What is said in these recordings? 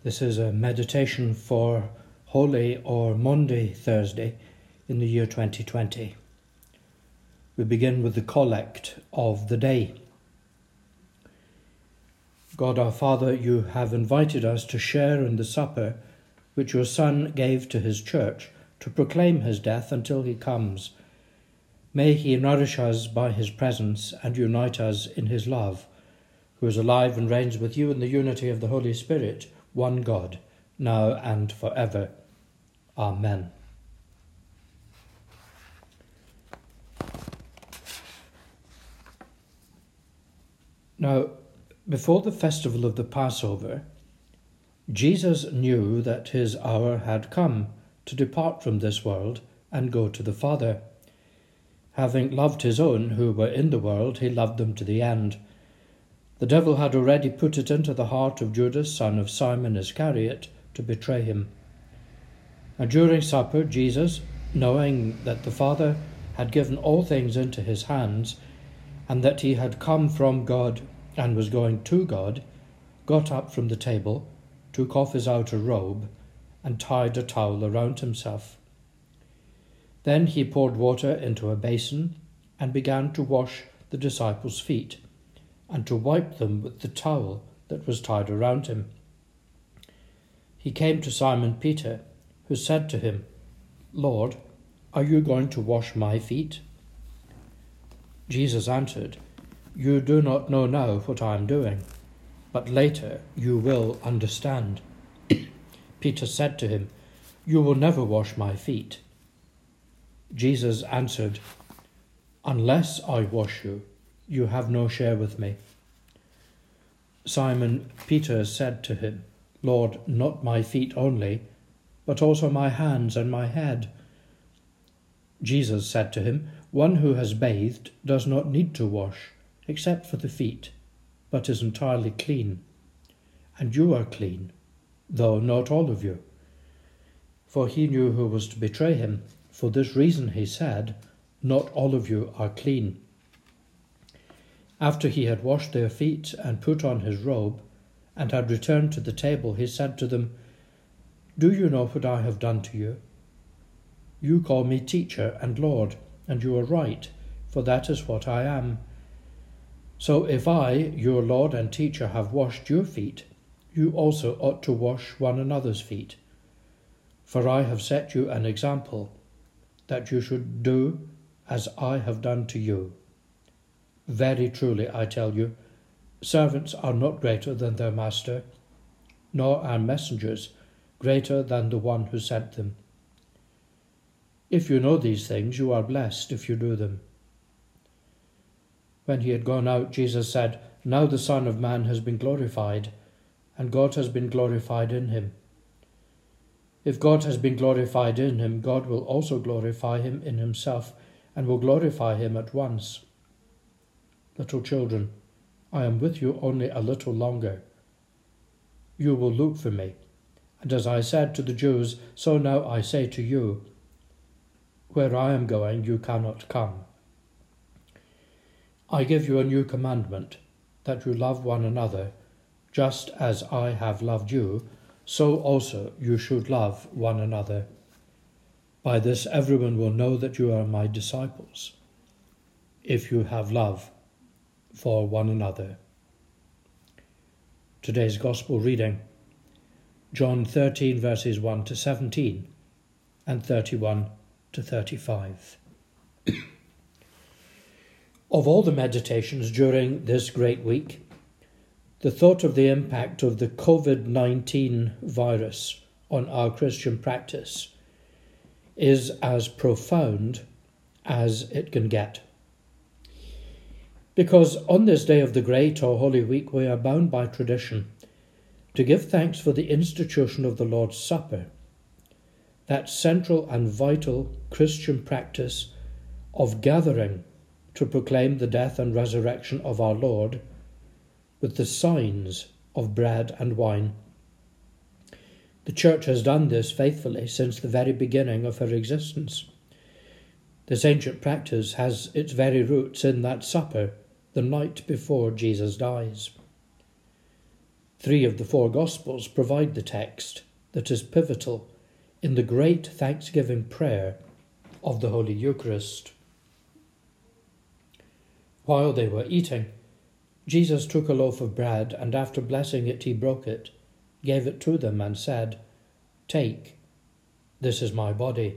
This is a meditation for Holy or Maundy Thursday in the year 2020. We begin with the collect of the day. God our Father, you have invited us to share in the supper which your Son gave to his church to proclaim his death until he comes. May he nourish us by his presence and unite us in his love, who is alive and reigns with you in the unity of the Holy Spirit, one God, now and forever. Amen. Now, before the festival of the Passover, Jesus knew that his hour had come to depart from this world and go to the Father. Having loved his own who were in the world, he loved them to the end. The devil had already put it into the heart of Judas, son of Simon Iscariot, to betray him. And during supper, Jesus, knowing that the Father had given all things into his hands, and that he had come from God and was going to God, got up from the table, took off his outer robe, and tied a towel around himself. Then he poured water into a basin and began to wash the disciples' feet, and to wipe them with the towel that was tied around him. He came to Simon Peter, who said to him, "Lord, are you going to wash my feet?" Jesus answered, "You do not know now what I am doing, but later you will understand." Peter said to him, "You will never wash my feet." Jesus answered, "Unless I wash you, you have no share with me." Simon Peter said to him, "Lord, not my feet only, but also my hands and my head." Jesus said to him, "One who has bathed does not need to wash, except for the feet, but is entirely clean. And you are clean, though not all of you." For he knew who was to betray him. For this reason he said, "Not all of you are clean." After he had washed their feet and put on his robe, and had returned to the table, he said to them, "Do you know what I have done to you? You call me teacher and Lord, and you are right, for that is what I am. So if I, your Lord and teacher, have washed your feet, you also ought to wash one another's feet. For I have set you an example, that you should do as I have done to you. Very truly I tell you, servants are not greater than their master, nor are messengers greater than the one who sent them. If you know these things, you are blessed if you do them." When he had gone out, Jesus said, "Now the Son of Man has been glorified, and God has been glorified in him. If God has been glorified in him, God will also glorify him in himself, and will glorify him at once. Little children, I am with you only a little longer. You will look for me, and as I said to the Jews, so now I say to you, where I am going, you cannot come. I give you a new commandment, that you love one another, just as I have loved you, so also you should love one another. By this everyone will know that you are my disciples, if you have love for one another." Today's Gospel reading, John 13 verses 1 to 17 and 31 to 35. Of all the meditations during this great week, the thought of the impact of the COVID-19 virus on our Christian practice is as profound as it can get. Because on this day of the Great or Holy Week, we are bound by tradition to give thanks for the institution of the Lord's Supper, that central and vital Christian practice of gathering to proclaim the death and resurrection of our Lord with the signs of bread and wine. The Church has done this faithfully since the very beginning of her existence. This ancient practice has its very roots in that supper the night before Jesus dies. 3 of the 4 Gospels provide the text that is pivotal in the great thanksgiving prayer of the Holy Eucharist. While they were eating, Jesus took a loaf of bread, and after blessing it, he broke it, gave it to them, and said, "Take, this is my body."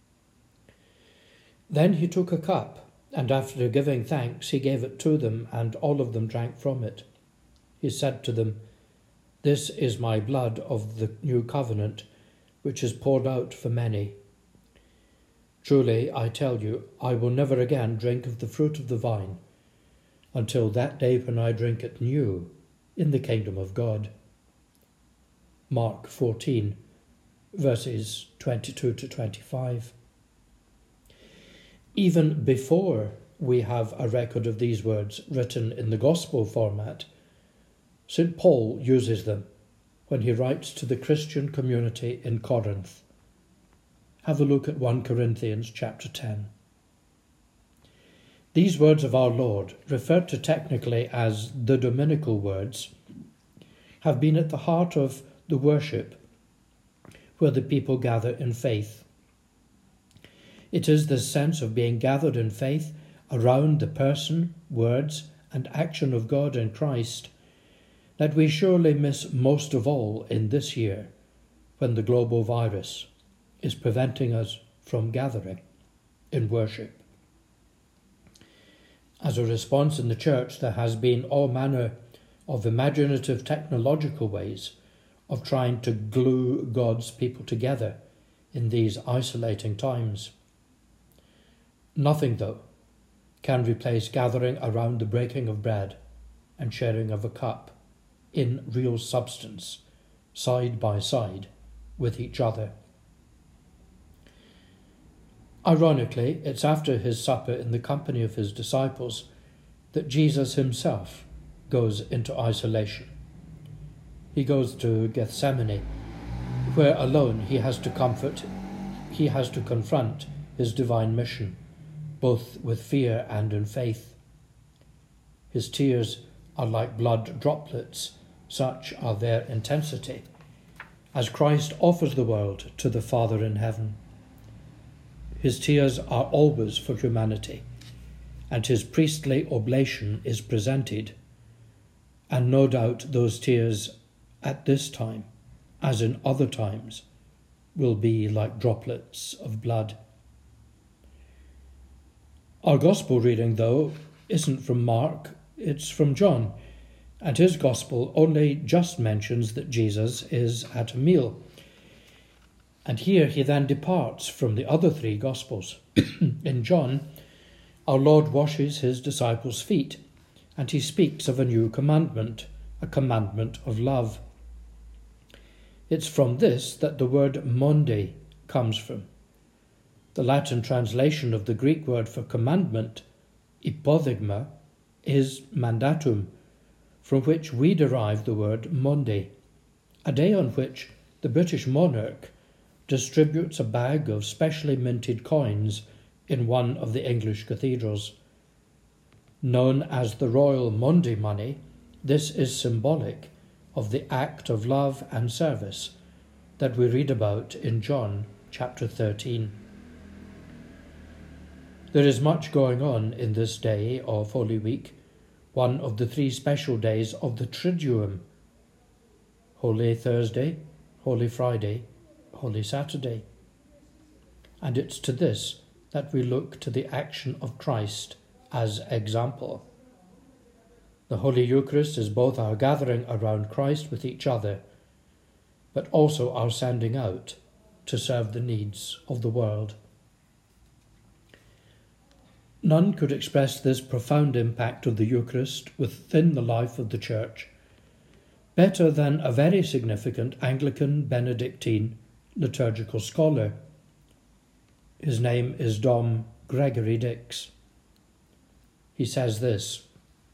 Then he took a cup, and after giving thanks, he gave it to them, and all of them drank from it. He said to them, "This is my blood of the new covenant, which is poured out for many. Truly, I tell you, I will never again drink of the fruit of the vine, until that day when I drink it new in the kingdom of God." Mark 14, verses 22 to 25. Even before we have a record of these words written in the Gospel format, St. Paul uses them when he writes to the Christian community in Corinth. Have a look at 1 Corinthians chapter 10. These words of our Lord, referred to technically as the Dominical words, have been at the heart of the worship where the people gather in faith. It is this sense of being gathered in faith around the person, words, and action of God in Christ that we surely miss most of all in this year, when the global virus is preventing us from gathering in worship. As a response in the Church, there has been all manner of imaginative technological ways of trying to glue God's people together in these isolating times. Nothing, though, can replace gathering around the breaking of bread and sharing of a cup in real substance, side by side with each other. Ironically, it's after his supper in the company of his disciples that Jesus himself goes into isolation. He goes to Gethsemane, where alone he has to confront his divine mission, both with fear and in faith. His tears are like blood droplets, such are their intensity, as Christ offers the world to the Father in heaven. His tears are always for humanity, and his priestly oblation is presented, and no doubt those tears at this time, as in other times, will be like droplets of blood. Our Gospel reading, though, isn't from Mark, it's from John, and his Gospel only just mentions that Jesus is at a meal. And here he then departs from the other 3 Gospels. In John, our Lord washes his disciples' feet, and he speaks of a new commandment, a commandment of love. It's from this that the word monde comes from. The Latin translation of the Greek word for commandment, hypothegma, is mandatum, from which we derive the word monde, a day on which the British monarch distributes a bag of specially minted coins in one of the English cathedrals. Known as the Royal Monday Money, this is symbolic of the act of love and service that we read about in John chapter 13. There is much going on in this day of Holy Week, one of the 3 special days of the Triduum: Holy Thursday, Holy Friday, Holy Saturday. And it's to this that we look to the action of Christ as example. The Holy Eucharist is both our gathering around Christ with each other, but also our sending out to serve the needs of the world. None could express this profound impact of the Eucharist within the life of the Church better than a very significant Anglican Benedictine liturgical scholar. His name is Dom Gregory Dix. He says this: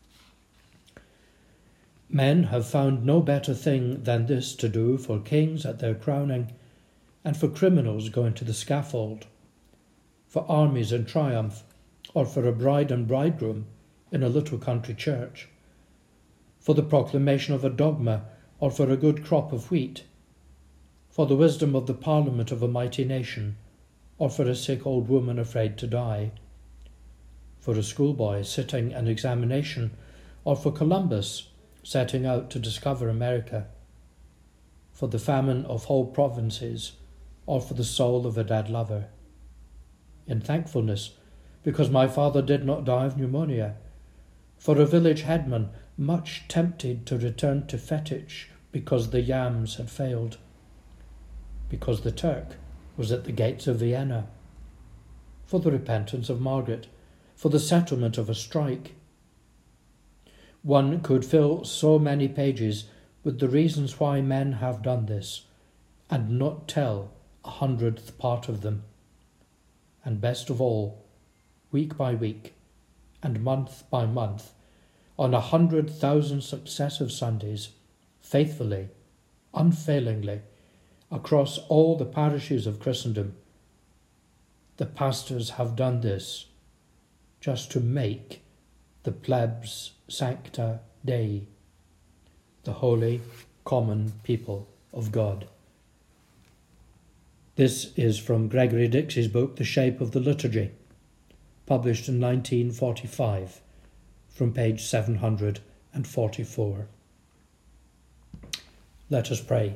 "Men have found no better thing than this to do for kings at their crowning, and for criminals going to the scaffold, for armies in triumph, or for a bride and bridegroom in a little country church, for the proclamation of a dogma or for a good crop of wheat, for the wisdom of the parliament of a mighty nation, or for a sick old woman afraid to die, for a schoolboy sitting an examination, or for Columbus setting out to discover America, for the famine of whole provinces, or for the soul of a dead lover. In thankfulness, because my father did not die of pneumonia, for a village headman much tempted to return to Fetich because the yams had failed, because the Turk was at the gates of Vienna, for the repentance of Margaret, for the settlement of a strike. One could fill so many pages with the reasons why men have done this, and not tell 100th part of them. And best of all, week by week, and month by month, on 100,000 successive Sundays, faithfully, unfailingly, across all the parishes of Christendom, the pastors have done this just to make the plebs sancta Dei, the holy, common people of God. This is from Gregory Dixie's book, The Shape of the Liturgy, published in 1945, from page 744. Let us pray.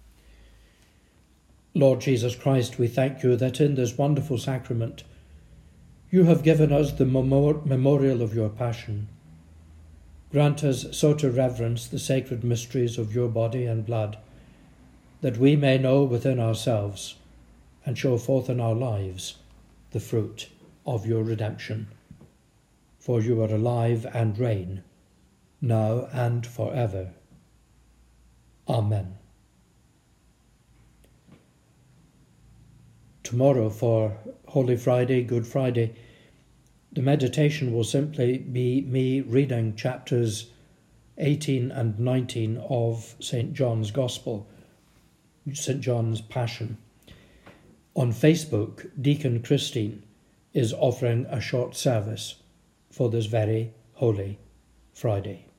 Lord Jesus Christ, we thank you that in this wonderful sacrament you have given us the memorial of your passion. Grant us so to reverence the sacred mysteries of your body and blood, that we may know within ourselves and show forth in our lives the fruit of your redemption. For you are alive and reign, now and forever. Amen. Tomorrow, for Holy Friday, Good Friday, the meditation will simply be me reading chapters 18 and 19 of St. John's Gospel, St. John's Passion. On Facebook, Deacon Christine is offering a short service for this very Holy Friday.